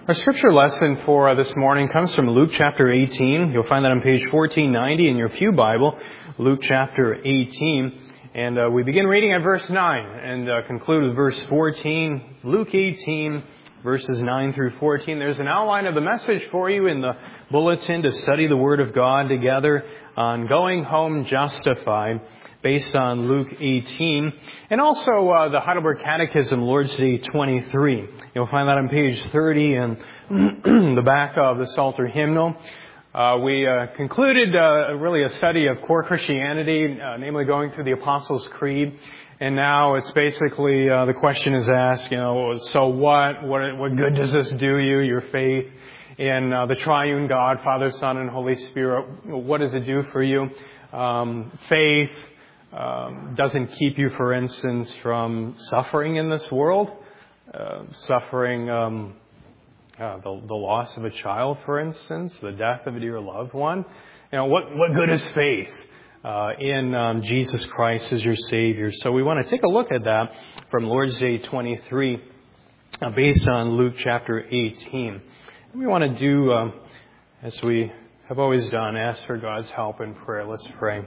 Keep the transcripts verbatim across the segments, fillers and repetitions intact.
Our scripture lesson for uh, this morning comes from Luke chapter eighteen. You'll find that on page fourteen ninety in your pew Bible, Luke chapter eighteen. And uh, we begin reading at verse nine and uh, conclude with verse fourteen. Luke eighteen, verses nine through fourteen. There's an outline of the message for you in the bulletin to study the Word of God together on Going Home Justified, based on Luke eighteen, and also uh, the Heidelberg Catechism, Lord's Day twenty-three. You'll find that on page thirty in the back of the Psalter hymnal. Uh, we uh, concluded uh, really a study of core Christianity, uh, namely going through the Apostles' Creed, and now it's basically uh, the question is asked, you know, so what? What, what good does this do you? Your faith in uh, the Triune God, Father, Son, and Holy Spirit. What does it do for you? Um, faith. Um, doesn't keep you, for instance, from suffering in this world, uh, suffering um, uh, the, the loss of a child, for instance, the death of a dear loved one. You know, what, what good is faith uh, in um, Jesus Christ as your Savior? So we want to take a look at that from Lord's Day twenty-three, uh, based on Luke chapter eighteen. And we want to do, um, as we have always done, ask for God's help in prayer. Let's pray.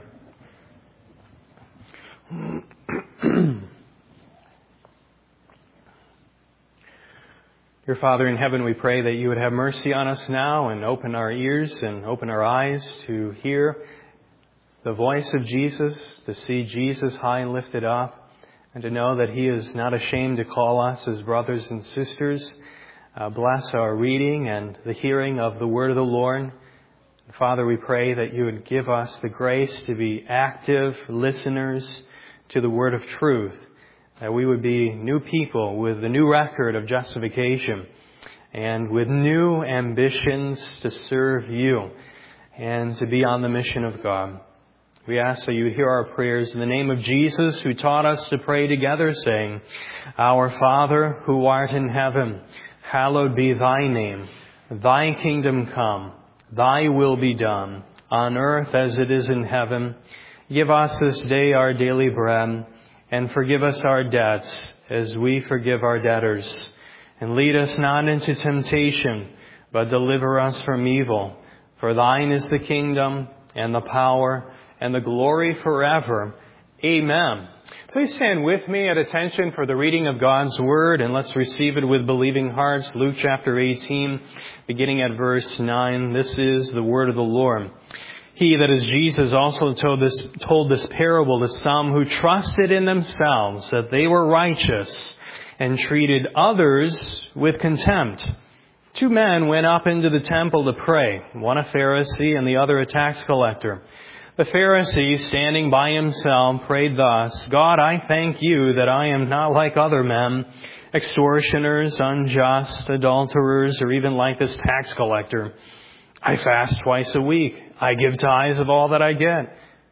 Dear Father in heaven, we pray that you would have mercy on us now and open our ears and open our eyes to hear the voice of Jesus, to see Jesus high and lifted up, and to know that he is not ashamed to call us his brothers and sisters. Uh, bless our reading and the hearing of the word of the Lord. Father, we pray that you would give us the grace to be active listeners to the word of truth, that we would be new people with a new record of justification and with new ambitions to serve you and to be on the mission of God. We ask that you would hear our prayers in the name of Jesus, who taught us to pray together, saying, Our Father, who art in heaven, hallowed be thy name. Thy kingdom come, thy will be done, on earth as it is in heaven. Give us this day our daily bread, and forgive us our debts as we forgive our debtors. And lead us not into temptation, but deliver us from evil. For thine is the kingdom, and the power, and the glory forever. Amen. Please stand with me at attention for the reading of God's Word, and let's receive it with believing hearts. Luke chapter eighteen, beginning at verse nine. This is the Word of the Lord. He, that is Jesus, also told this, told this parable to some who trusted in themselves that they were righteous and treated others with contempt. Two men went up into the temple to pray, one a Pharisee and the other a tax collector. The Pharisee, standing by himself, prayed thus, God, I thank you that I am not like other men, extortioners, unjust, adulterers, or even like this tax collector. I fast twice a week. I give tithes of all that I get.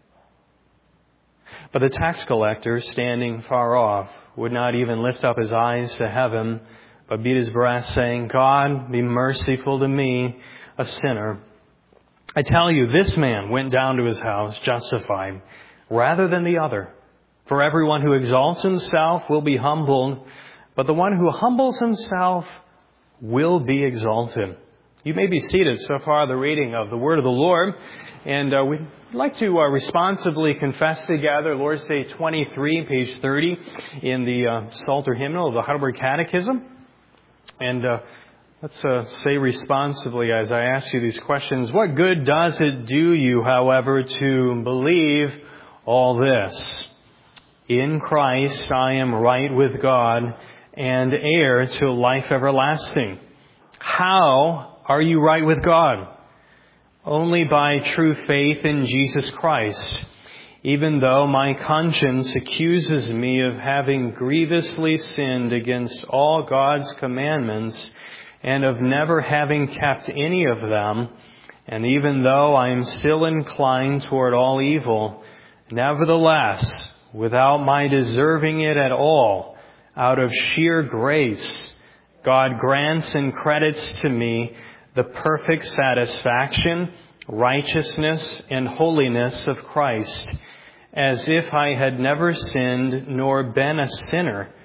But the tax collector, standing far off, would not even lift up his eyes to heaven, but beat his breast, saying, God, be merciful to me, a sinner. I tell you, this man went down to his house justified, rather than the other. For everyone who exalts himself will be humbled, but the one who humbles himself will be exalted. You may be seated. So far, the reading of the Word of the Lord. And uh, we'd like to uh, responsibly confess together Lord's Day twenty-three, page thirty, in the uh, Psalter hymnal of the Heidelberg Catechism. And uh, let's uh, say responsibly as I ask you these questions. What good does it do you, however, to believe all this? In Christ I am right with God and heir to life everlasting. How are you right with God? Only by true faith in Jesus Christ. Even though my conscience accuses me of having grievously sinned against all God's commandments and of never having kept any of them, and even though I am still inclined toward all evil, nevertheless, without my deserving it at all, out of sheer grace, God grants and credits to me the perfect satisfaction, righteousness, and holiness of Christ, as if I had never sinned nor been a sinner,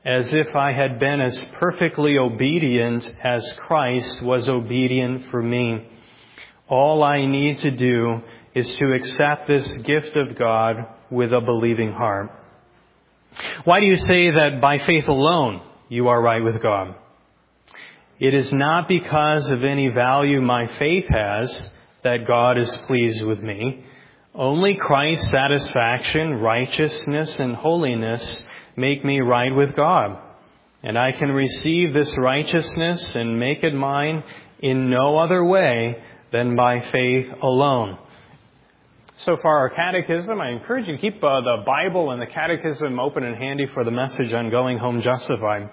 as if I had been as perfectly obedient as Christ was obedient for me. All I need to do is to accept this gift of God with a believing heart. Why do you say that by faith alone you are right with God? It is not because of any value my faith has that God is pleased with me. Only Christ's satisfaction, righteousness, and holiness make me right with God. And I can receive this righteousness and make it mine in no other way than by faith alone. So far, our catechism, I encourage you to keep uh, the Bible and the catechism open and handy for the message on going home justified.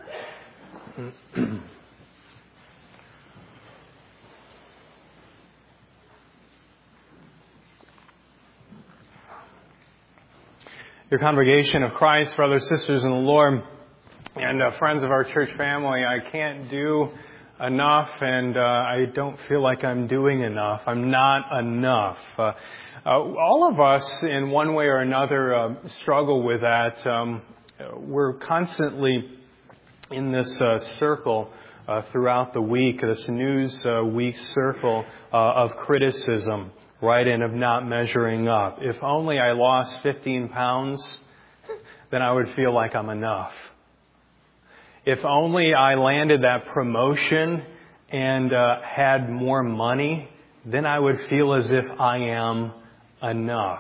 Your congregation of Christ, brothers, sisters in the Lord, and uh, friends of our church family, I can't do enough, and uh, I don't feel like I'm doing enough. I'm not enough. Uh, uh, all of us, in one way or another, uh, struggle with that. Um, we're constantly in this uh, circle uh, throughout the week, this news uh, week circle uh, of criticism, right, and of not measuring up. If only I lost fifteen pounds, then I would feel like I'm enough. If only I landed that promotion and uh, had more money, then I would feel as if I am enough.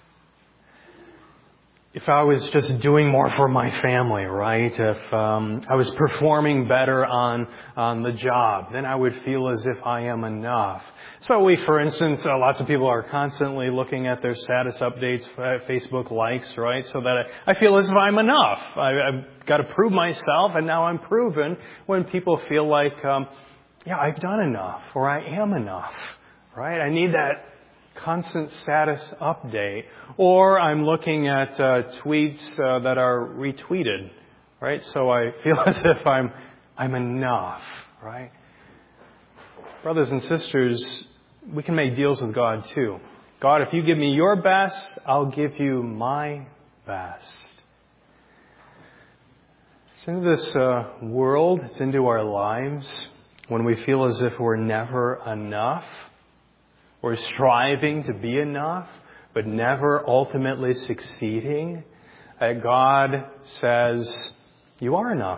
If I was just doing more for my family, right? If um, I was performing better on on the job, then I would feel as if I am enough. So we, for instance, uh, lots of people are constantly looking at their status updates, uh, Facebook likes, right? So that I, I feel as if I'm enough. I, I've got to prove myself, and now I'm proven. When people feel like, um, yeah, I've done enough, or I am enough, right? I need that constant status update. Or I'm looking at uh, tweets uh, that are retweeted, right? So I feel as if I'm I'm enough, right? Brothers and sisters, we can make deals with God too. God, if you give me your best, I'll give you my best. It's into this uh, world, it's into our lives when we feel as if we're never enough. We're striving to be enough, but never ultimately succeeding. That God says, you are enough.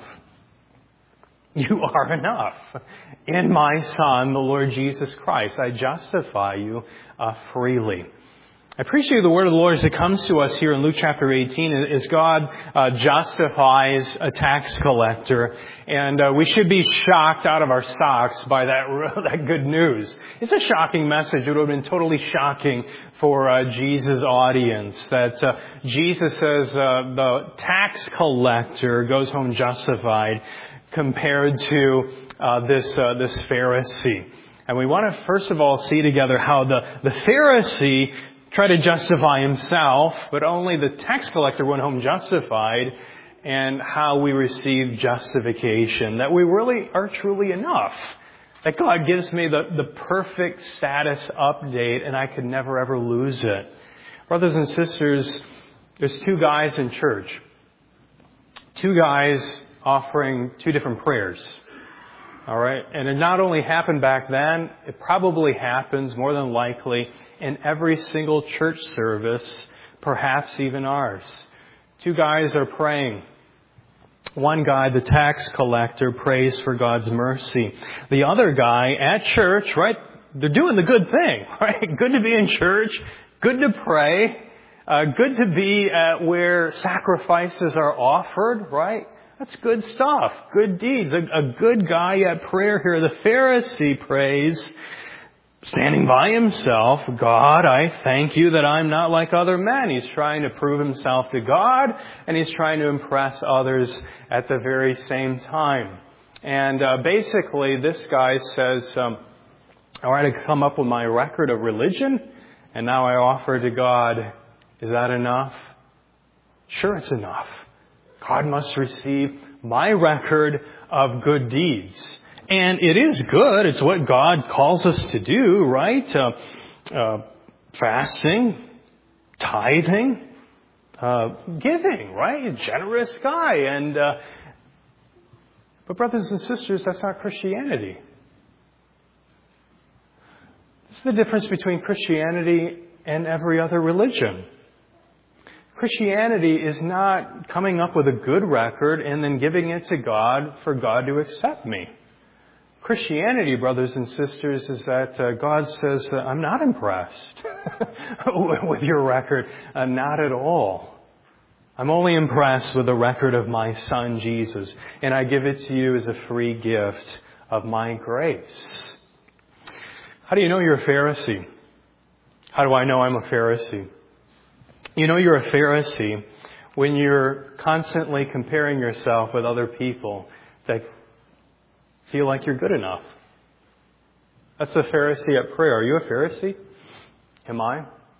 You are enough. In my Son, the Lord Jesus Christ, I justify you uh, freely. I appreciate the word of the Lord as it comes to us here in Luke chapter eighteen, as God uh, justifies a tax collector. And uh, we should be shocked out of our socks by that, that good news. It's a shocking message. It would have been totally shocking for uh, Jesus' audience that uh, Jesus says uh, the tax collector goes home justified compared to uh, this uh, this Pharisee. And we want to first of all see together how the, the Pharisee tried to justify himself, but only the tax collector went home justified, and how we receive justification, that we really are truly enough. That God gives me the, the perfect status update, and I could never ever lose it. Brothers and sisters, there's two guys in church. Two guys offering two different prayers. All right? And it not only happened back then, it probably happens more than likely in every single church service, perhaps even ours. Two guys are praying. One guy, the tax collector, prays for God's mercy. The other guy at church, right, they're doing the good thing, right? Good to be in church, good to pray, uh, good to be at where sacrifices are offered, right? That's good stuff, good deeds. A, a good guy at prayer here. The Pharisee prays, standing by himself, God, I thank you that I'm not like other men. He's trying to prove himself to God, and he's trying to impress others at the very same time. And uh, basically, this guy says, um, all right, I come up with my record of religion, and now I offer to God. Is that enough? Sure, it's enough. God must receive my record of good deeds. And it is good. It's what God calls us to do, right? Uh, uh, fasting, tithing, uh, giving, right? A generous guy. And uh, but brothers and sisters, that's not Christianity. This is the difference between Christianity and every other religion. Christianity is not coming up with a good record and then giving it to God for God to accept me. Christianity, brothers and sisters, is that uh, God says, uh, I'm not impressed with your record. Uh, not at all. I'm only impressed with the record of my Son, Jesus. And I give it to you as a free gift of my grace. How do you know you're a Pharisee? How do I know I'm a Pharisee? You know you're a Pharisee when you're constantly comparing yourself with other people that feel like you're good enough. That's the Pharisee at prayer. Are you a Pharisee? Am I?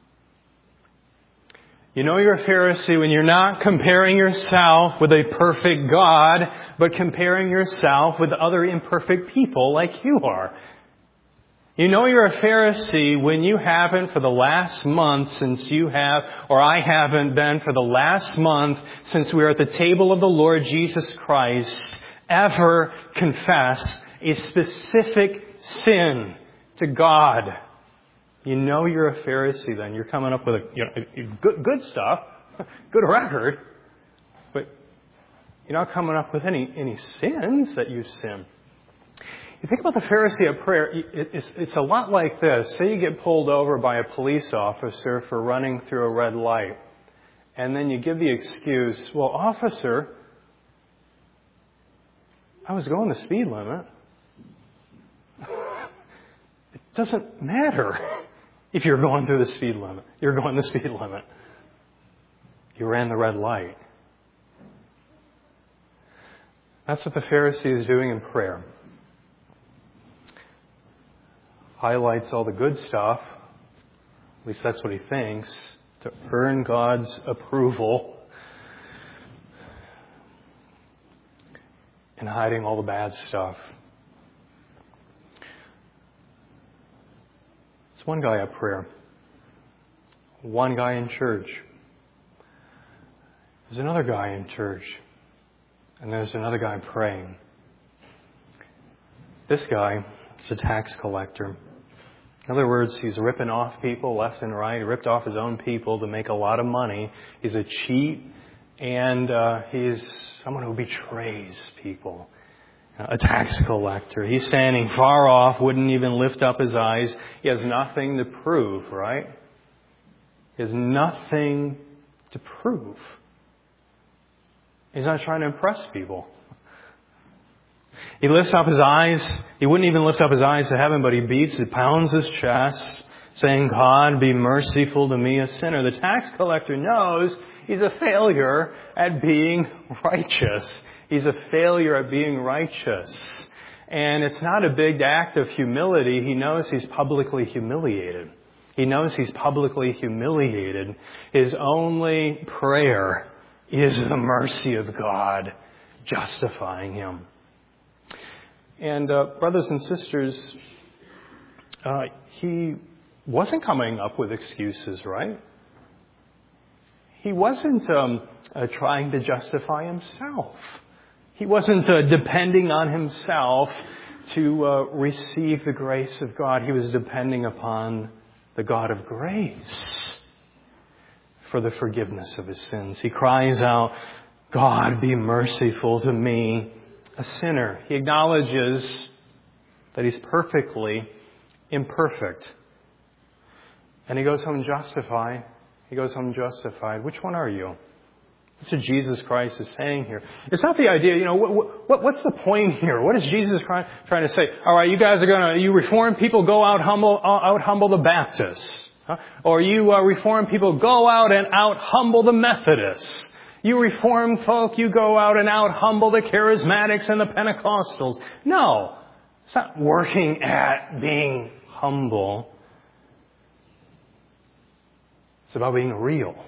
You know you're a Pharisee when you're not comparing yourself with a perfect God, but comparing yourself with other imperfect people like you are. You know you're a Pharisee when you haven't for the last month since you have, or I haven't been for the last month since we were at the table of the Lord Jesus Christ, ever confess a specific sin to God. You know you're a Pharisee then. You're coming up with a, you know, good, good stuff, good record, but you're not coming up with any, any sins that you've sinned. You think about the Pharisee at prayer, it's, it's a lot like this. Say you get pulled over by a police officer for running through a red light. And then you give the excuse, well, officer, I was going the speed limit. It doesn't matter if you're going through the speed limit. You're going the speed limit. You ran the red light. That's what the Pharisee is doing in prayer. Highlights all the good stuff, at least that's what he thinks, to earn God's approval, and hiding all the bad stuff. It's one guy at prayer, one guy in church. There's another guy in church, and there's another guy praying. This guy is a tax collector. In other words, he's ripping off people left and right. He ripped off his own people to make a lot of money. He's a cheat, and uh, he's someone who betrays people. A tax collector. He's standing far off, wouldn't even lift up his eyes. He has nothing to prove, right? He has nothing to prove. He's not trying to impress people. He lifts up his eyes. He wouldn't even lift up his eyes to heaven, but he beats, he pounds his chest, saying, God, be merciful to me, a sinner. The tax collector knows he's a failure at being righteous. He's a failure at being righteous. And it's not a big act of humility. He knows he's publicly humiliated. He knows he's publicly humiliated. His only prayer is the mercy of God justifying him. And uh, brothers and sisters, uh, he wasn't coming up with excuses, right? He wasn't um, uh, trying to justify himself. He wasn't uh, depending on himself to uh, receive the grace of God. He was depending upon the God of grace for the forgiveness of his sins. He cries out, God, be merciful to me, a sinner. He acknowledges that he's perfectly imperfect. And he goes home justified. He goes home justified. Which one are you? That's what Jesus Christ is saying here. It's not the idea, you know, what, what, what's the point here? What is Jesus Christ trying to say? All right, you guys are going to, you Reformed people, go out humble, out humble the Baptists. Huh? Or you uh, Reformed people, go out and out humble the Methodists. You Reformed folk, you go out and out humble the Charismatics and the Pentecostals. No, it's not working at being humble. It's about being real.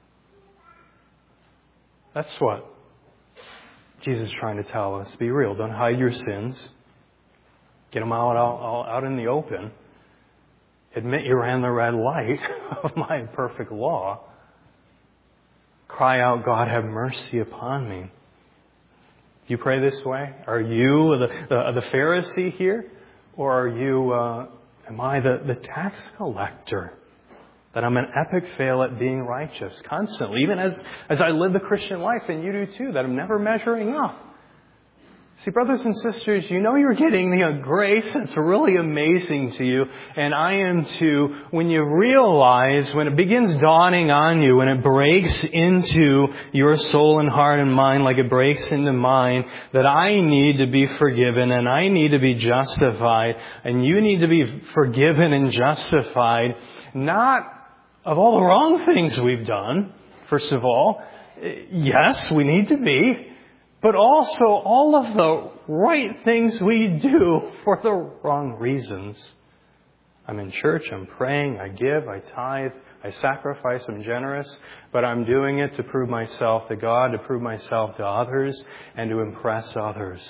That's what Jesus is trying to tell us. Be real. Don't hide your sins. Get them out, out, out in the open. Admit you ran the red light of my perfect law. cry out, God, have mercy upon me. Do you pray this way? Are you the, the, the Pharisee here? Or are you, uh, am I the, the tax collector? That I'm an epic fail at being righteous constantly, even as, as I live the Christian life, and you do too, that I'm never measuring up. See, brothers and sisters, you know you're getting the grace that's really amazing to you, and I am too, when you realize, when it begins dawning on you, when it breaks into your soul and heart and mind like it breaks into mine, that I need to be forgiven and I need to be justified, and you need to be forgiven and justified, not of all the wrong things we've done, first of all. Yes, we need to be. But also all of the right things we do for the wrong reasons. I'm in church, I'm praying, I give, I tithe, I sacrifice, I'm generous, but I'm doing it to prove myself to God, to prove myself to others, and to impress others.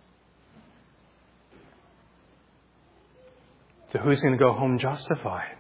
So who's going to go home justified?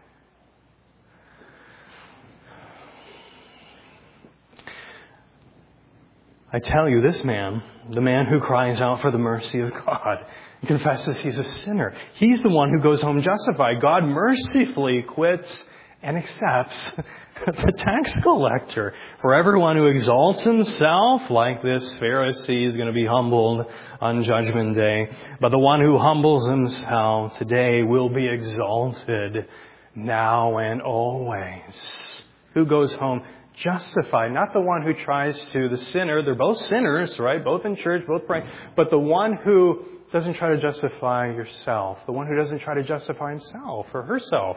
I tell you, this man, the man who cries out for the mercy of God and confesses he's a sinner, he's the one who goes home justified. God mercifully quits and accepts the tax collector. For everyone who exalts himself, like this Pharisee, is going to be humbled on Judgment Day. But the one who humbles himself today will be exalted now and always. Who goes home justified, not the one who tries to, the sinner. They're both sinners, right? Both in church, both praying. But the one who doesn't try to justify yourself, the one who doesn't try to justify himself or herself,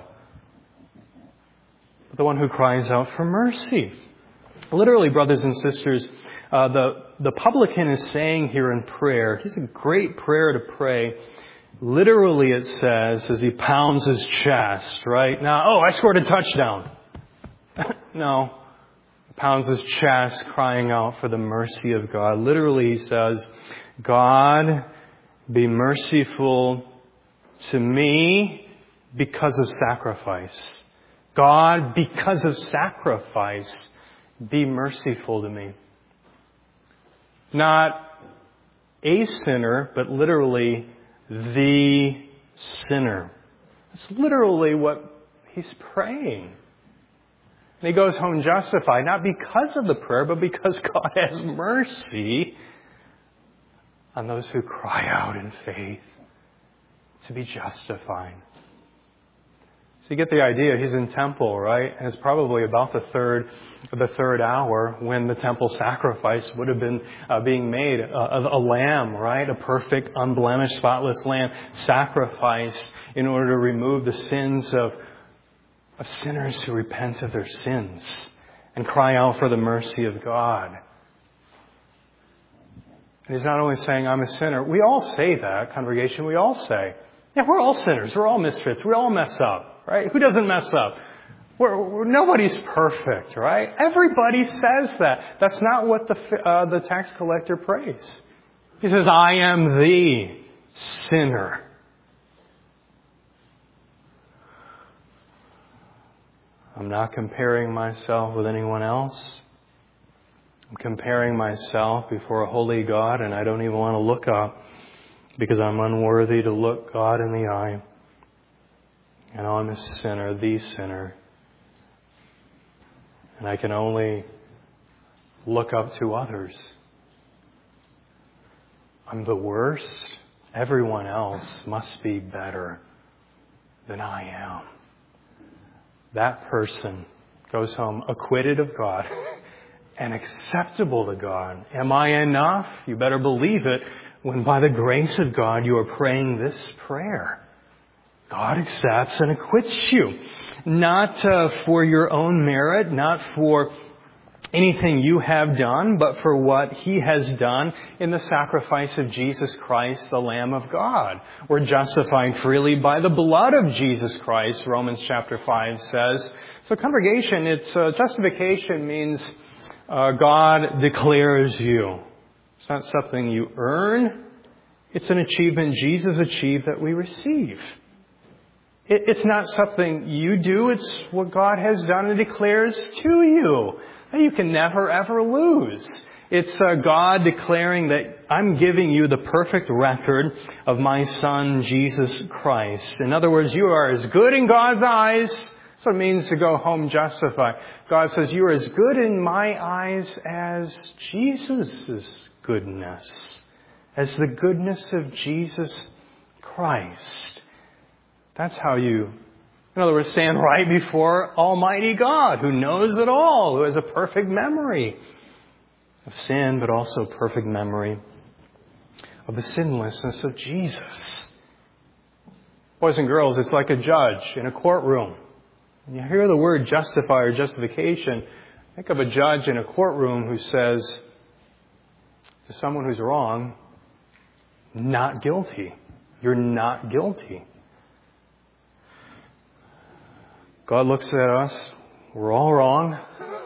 but the one who cries out for mercy. Literally, brothers and sisters, uh, the, the publican is saying here in prayer, he's a great prayer to pray. Literally, it says, as he pounds his chest, right? Now, oh, I scored a touchdown. No. Pounds his chest, crying out for the mercy of God. Literally, he says, God, be merciful to me because of sacrifice. God, because of sacrifice, be merciful to me. Not a sinner, but literally the sinner. That's literally what he's praying. And he goes home justified, not because of the prayer, but because God has mercy on those who cry out in faith to be justified. So you get the idea. He's in temple, right? And it's probably about the third, the third hour when the temple sacrifice would have been uh, being made. A, a lamb, right? A perfect, unblemished, spotless lamb sacrificed in order to remove the sins of of sinners who repent of their sins and cry out for the mercy of God. And he's not only saying, I'm a sinner. We all say that, congregation. We all say, yeah, we're all sinners. We're all misfits. We all mess up, right? Who doesn't mess up? We're, we're, nobody's perfect, right? Everybody says that. That's not what the, uh, the tax collector prays. He says, I am the sinner. I'm not comparing myself with anyone else. I'm comparing myself before a holy God, and I don't even want to look up because I'm unworthy to look God in the eye. And I'm a sinner, the sinner. And I can only look up to others. I'm the worst. Everyone else must be better than I am. That person goes home acquitted of God and acceptable to God. Am I enough? You better believe it when by the grace of God you are praying this prayer. God accepts and acquits you. Not uh, for your own merit, not for anything you have done, but for what He has done in the sacrifice of Jesus Christ, the Lamb of God. We're justified freely by the blood of Jesus Christ, Romans chapter five says. So congregation, it's uh, justification means uh, God declares you. It's not something you earn. It's an achievement Jesus achieved that we receive. It, it's not something you do. It's what God has done and declares to you that you can never, ever lose. It's uh, God declaring that I'm giving you the perfect record of my Son, Jesus Christ. In other words, you are as good in God's eyes. That's what it means to go home justified. God says, you are as good in my eyes as Jesus' goodness, as the goodness of Jesus Christ. That's how you, in other words, stand right before Almighty God, who knows it all, who has a perfect memory of sin, but also perfect memory of the sinlessness of Jesus. Boys and girls, it's like a judge in a courtroom. When you hear the word justify or justification, think of a judge in a courtroom who says to someone who's wrong, not guilty. You're not guilty. God looks at us, we're all wrong.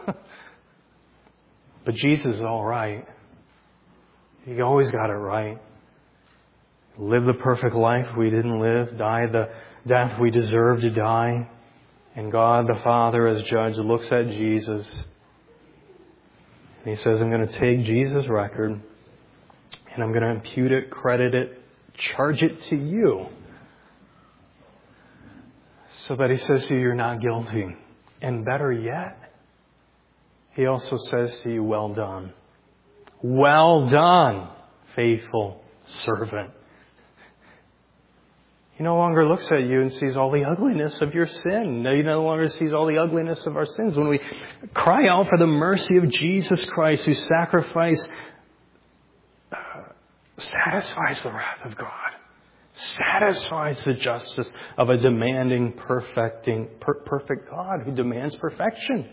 But Jesus is all right. He always got it right. Lived the perfect life we didn't live. Died the death we deserved to die. And God the Father as judge looks at Jesus. And He says, I'm going to take Jesus' record and I'm going to impute it, credit it, charge it to you. So that He says to you, you're not guilty. And better yet, He also says to you, well done. Well done, faithful servant. He no longer looks at you and sees all the ugliness of your sin. He no longer sees all the ugliness of our sins. When we cry out for the mercy of Jesus Christ, whose sacrifice uh, satisfies the wrath of God, satisfies the justice of a demanding, perfecting, per- perfect God who demands perfection.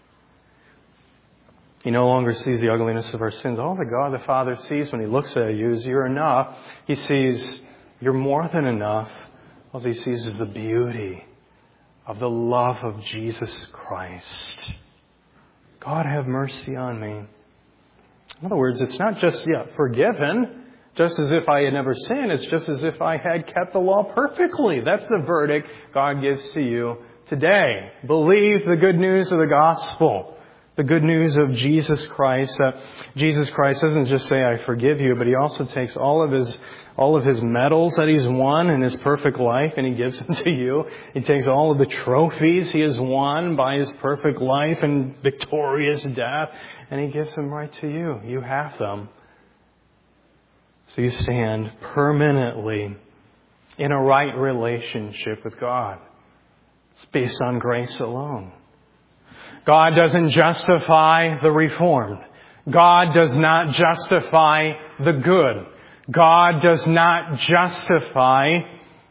He no longer sees the ugliness of our sins. All that God the Father sees when He looks at you is you're enough. He sees you're more than enough. All He sees is the beauty of the love of Jesus Christ. God, have mercy on me. In other words, it's not just, yeah, forgiven, just as if I had never sinned. It's just as if I had kept the law perfectly. That's the verdict God gives to you today. Believe the good news of the gospel. The good news of Jesus Christ. Uh, Jesus Christ doesn't just say, I forgive you, but He also takes all of His all of His medals that He's won in His perfect life and He gives them to you. He takes all of the trophies He has won by His perfect life and victorious death, and He gives them right to you. You have them. So you stand permanently in a right relationship with God. It's based on grace alone. God doesn't justify the reformed. God does not justify the good. God does not justify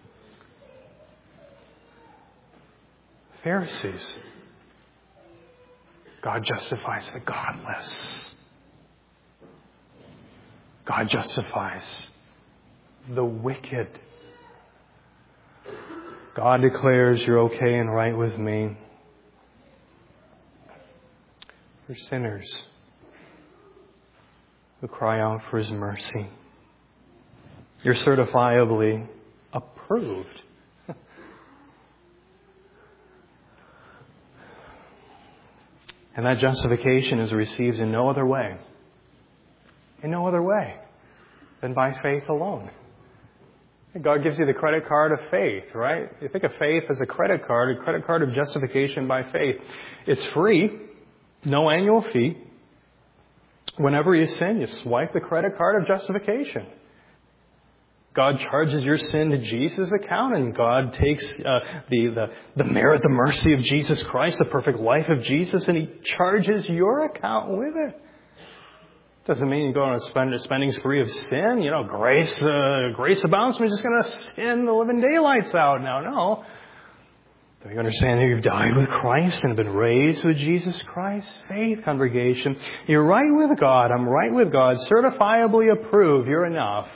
Pharisees. God justifies the godless. God justifies the wicked. God declares you're okay and right with me. For sinners who cry out for His mercy. You're certifiably approved. And that justification is received in no other way. In no other way than by faith alone. God gives you the credit card of faith, right? You think of faith as a credit card, a credit card of justification by faith. It's free. No annual fee. Whenever you sin, you swipe the credit card of justification. God charges your sin to Jesus' account, and God takes uh, the, the, the merit, the mercy of Jesus Christ, the perfect life of Jesus, and He charges your account with it. Doesn't mean you go on a, spend, a spending spree of sin. You know, grace, uh, grace abounds. We're just going to sin the living daylights out now. No. Do you understand that you've died with Christ and have been raised with Jesus Christ? Faith, congregation. You're right with God. I'm right with God. Certifiably approved. You're enough.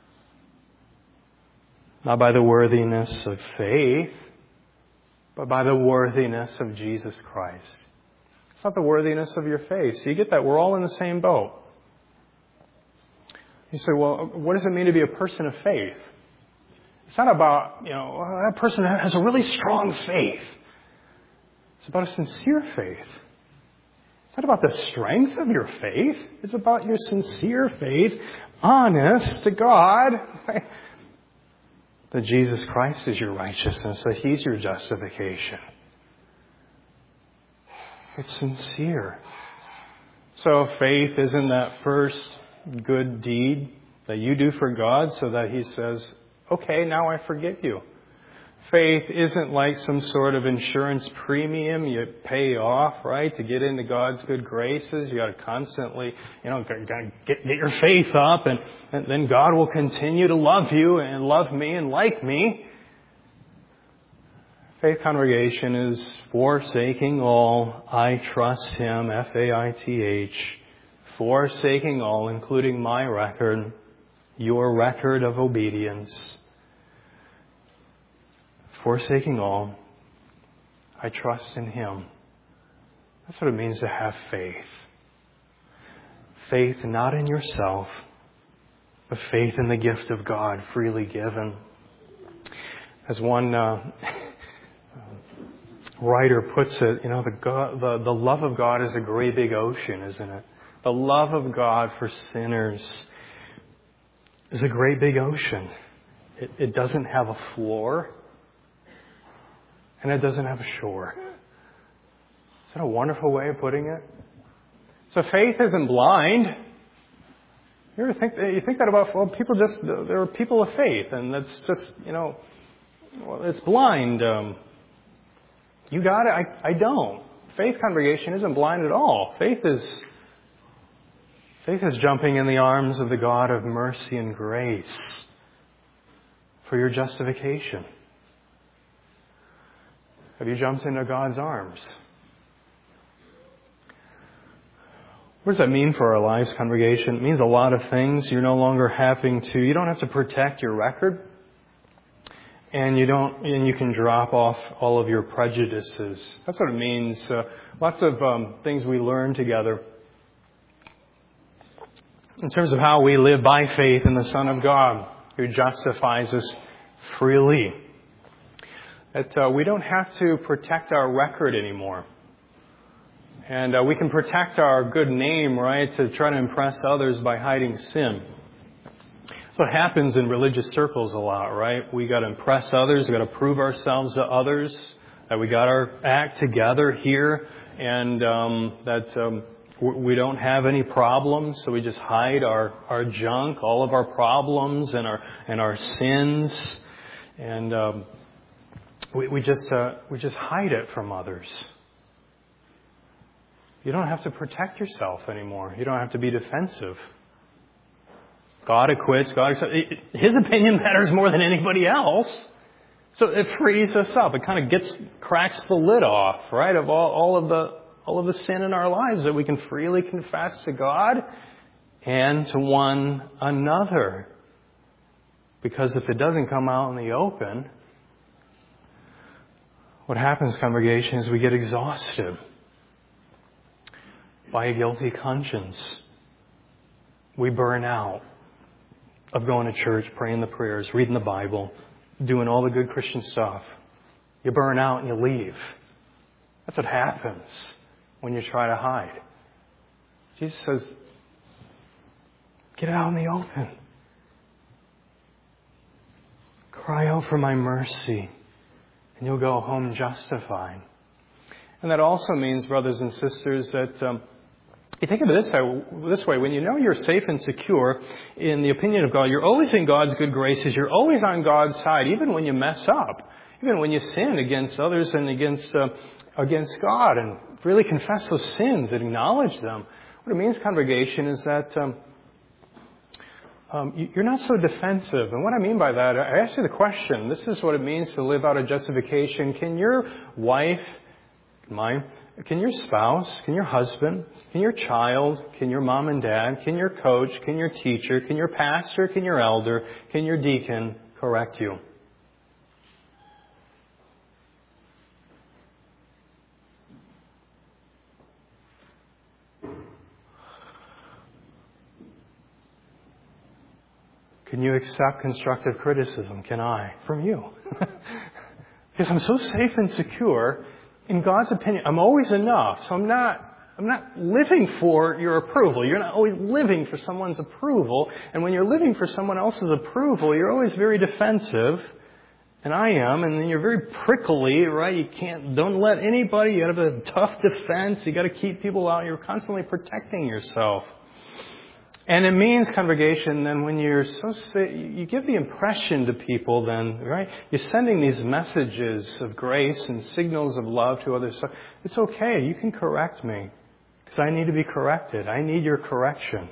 Not by the worthiness of faith, but by the worthiness of Jesus Christ. It's not the worthiness of your faith. So you get that? We're all in the same boat. You say, well, what does it mean to be a person of faith? It's not about, you know, well, that person has a really strong faith. It's about a sincere faith. It's not about the strength of your faith. It's about your sincere faith, honest to God, that Jesus Christ is your righteousness, that He's your justification. It's sincere. So faith isn't that first good deed that you do for God so that He says, okay, now I forgive you. Faith isn't like some sort of insurance premium you pay off, right, to get into God's good graces. You got to constantly, you know, get, get your faith up, and, and then God will continue to love you and love me and like me. Faith, congregation, is forsaking all. I trust Him, F A I T H. Forsaking all, including my record, your record of obedience. Forsaking all, I trust in Him. That's what it means to have faith. Faith not in yourself, but faith in the gift of God freely given. As one uh, writer puts it, you know, the, God, the, the love of God is a great big ocean, isn't it? The love of God for sinners is a great big ocean. It, it doesn't have a floor. And it doesn't have a shore. Is that a wonderful way of putting it? So faith isn't blind. You ever think you think that about well, people? Just there are people of faith, and that's just you know, well, it's blind. Um, you got it. I I don't. Faith, congregation, isn't blind at all. Faith is faith is jumping in the arms of the God of mercy and grace for your justification. Have you jumped into God's arms? What does that mean for our lives, congregation? It means a lot of things. You're no longer having to, you don't have to protect your record. And you don't, and you can drop off all of your prejudices. That's what it means. Uh, lots of um, things we learn together in terms of how we live by faith in the Son of God, who justifies us freely. That uh, we don't have to protect our record anymore. And uh, we can protect our good name, right, to try to impress others by hiding sin. That's what happens in religious circles a lot, right? We got to impress others. We got to prove ourselves to others that we got our act together here, and um, that um, we don't have any problems. So we just hide our, our junk, all of our problems and our and our sins, and um, we, we just uh, we just hide it from others. You don't have to protect yourself anymore. You don't have to be defensive. God acquits. God accepts. His opinion matters more than anybody else. So it frees us up. It kind of gets cracks the lid off, right, of all, all of the all of the sin in our lives that we can freely confess to God and to one another. Because if it doesn't come out in the open, what happens, congregation, is we get exhausted by a guilty conscience. We burn out of going to church, praying the prayers, reading the Bible, doing all the good Christian stuff. You burn out and you leave. That's what happens when you try to hide. Jesus says, get out in the open. Cry out for my mercy, and you'll go home justified. And that also means, brothers and sisters, that um, you think of it this way, this way, when you know you're safe and secure in the opinion of God, you're always in God's good graces, you're always on God's side, even when you mess up, even when you sin against others and against uh, against God, and really confess those sins and acknowledge them. What it means, congregation, is that um, um, you're not so defensive. And what I mean by that, I ask you the question, this is what it means to live out a justification. Can your wife, mine, Can your spouse, can your husband, can your child, can your mom and dad, can your coach, can your teacher, can your pastor, can your elder, can your deacon correct you? Can you accept constructive criticism? Can I? From you. Because I'm so safe and secure in God's opinion. I'm always enough. So I'm not, I'm not living for your approval. You're not always living for someone's approval. And when you're living for someone else's approval, you're always very defensive. And I am. And then you're very prickly, right? You can't, don't let anybody, you have a tough defense. You got to keep people out. You're constantly protecting yourself. And it means, congregation, then when you're so sick, you give the impression to people then, right? You're sending these messages of grace and signals of love to others. So it's okay. You can correct me because I need to be corrected. I need your correction.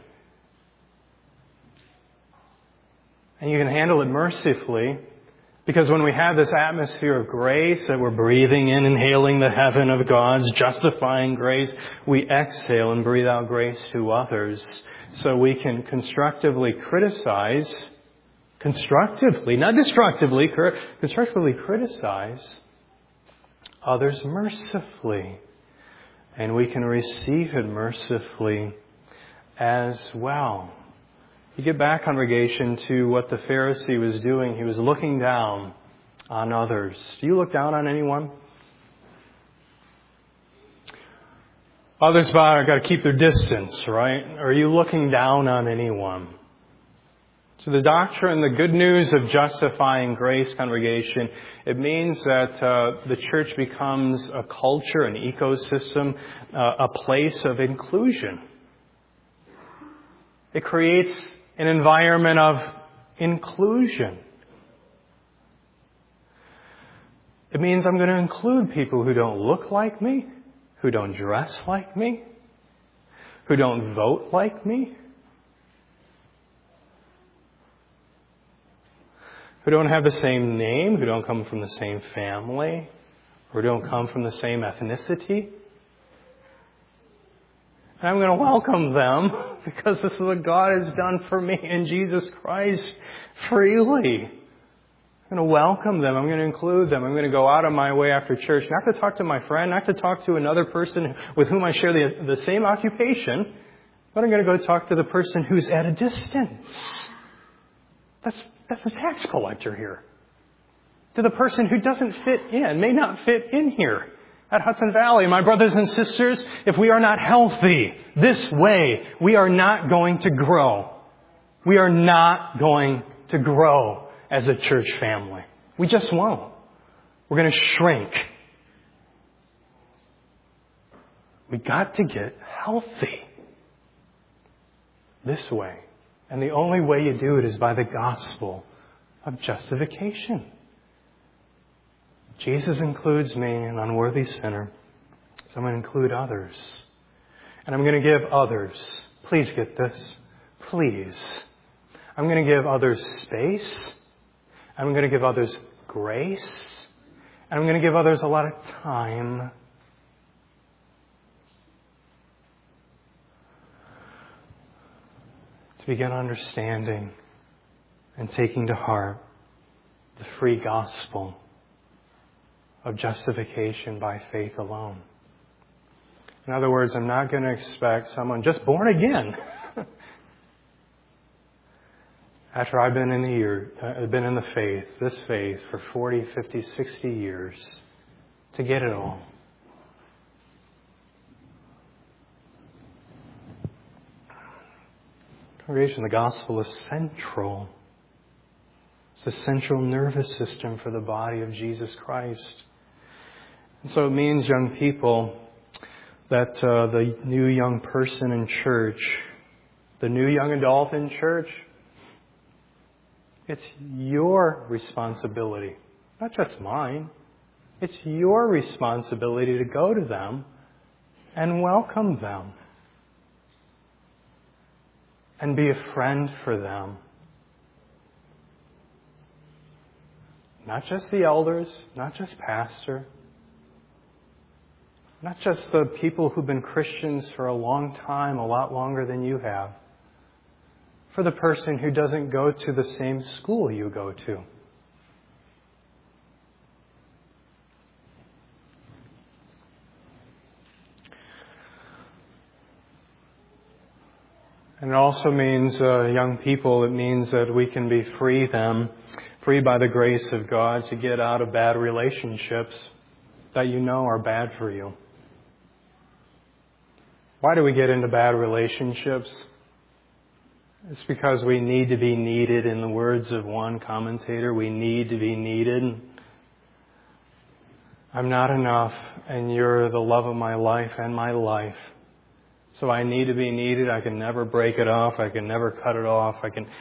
And you can handle it mercifully because when we have this atmosphere of grace that we're breathing in, inhaling the heaven of God's justifying grace, we exhale and breathe out grace to others. So we can constructively criticize, constructively, not destructively, constructively criticize others mercifully. And we can receive it mercifully as well. You get back, congregation, to what the Pharisee was doing. He was looking down on others. Do you look down on anyone? Others, I've got to keep their distance, right? Are you looking down on anyone? So the doctrine, the good news of justifying grace, congregation, it means that uh, the church becomes a culture, an ecosystem, uh, a place of inclusion. It creates an environment of inclusion. It means I'm going to include people who don't look like me, who don't dress like me, who don't vote like me, who don't have the same name, who don't come from the same family, or don't come from the same ethnicity. And I'm going to welcome them because this is what God has done for me in Jesus Christ freely. I'm going to welcome them. I'm going to include them. I'm going to go out of my way after church, not to talk to my friend, not to talk to another person with whom I share the, the same occupation, but I'm going to go talk to the person who's at a distance. That's, that's a tax collector here. To the person who doesn't fit in, may not fit in here at Hudson Valley. My brothers and sisters, if we are not healthy this way, we are not going to grow. We are not going to grow as a church family. We just won't. We're going to shrink. We got to get healthy this way. And the only way you do it is by the gospel of justification. Jesus includes me, an unworthy sinner. So I'm going to include others. And I'm going to give others, please get this, please. I'm going to give others space. I'm going to give others grace. And I'm going to give others a lot of time. To begin understanding and taking to heart the free gospel of justification by faith alone. In other words, I'm not going to expect someone just born again after I've been in the year, uh, been in the faith, this faith for forty, fifty, sixty years to get it all. Congregation, the gospel is central. It's the central nervous system for the body of Jesus Christ. And so it means, young people, that uh, the new young person in church, the new young adult in church, it's your responsibility, not just mine. It's your responsibility to go to them and welcome them and be a friend for them. Not just the elders, not just pastor, not just the people who've been Christians for a long time, a lot longer than you have. For the person who doesn't go to the same school you go to. And it also means, uh, young people, it means that we can be free then, free by the grace of God to get out of bad relationships that you know are bad for you. Why do we get into bad relationships? It's because we need to be needed. In the words of one commentator, we need to be needed. I'm not enough, and you're the love of my life and my life. So I need to be needed. I can never break it off. I can never cut it off. I can...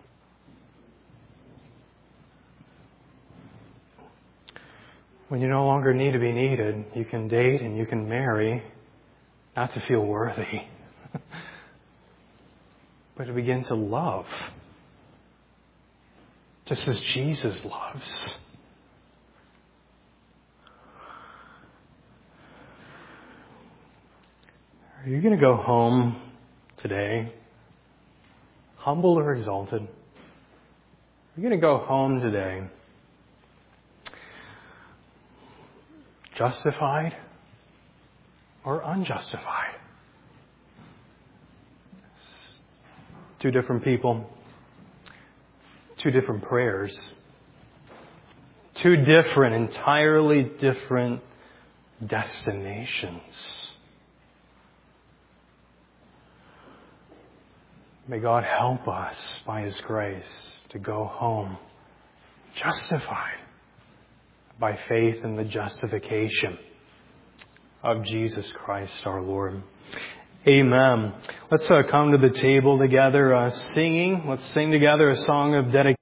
When you no longer need to be needed, you can date and you can marry, not to feel worthy, but to begin to love, just as Jesus loves. Are you going to go home today, humble or exalted? Are you going to go home today justified or unjustified? Two different people, two different prayers, two different, entirely different destinations. May God help us by His grace to go home justified by faith in the justification of Jesus Christ our Lord. Amen. Let's uh, come to the table together uh, singing. Let's sing together a song of dedication.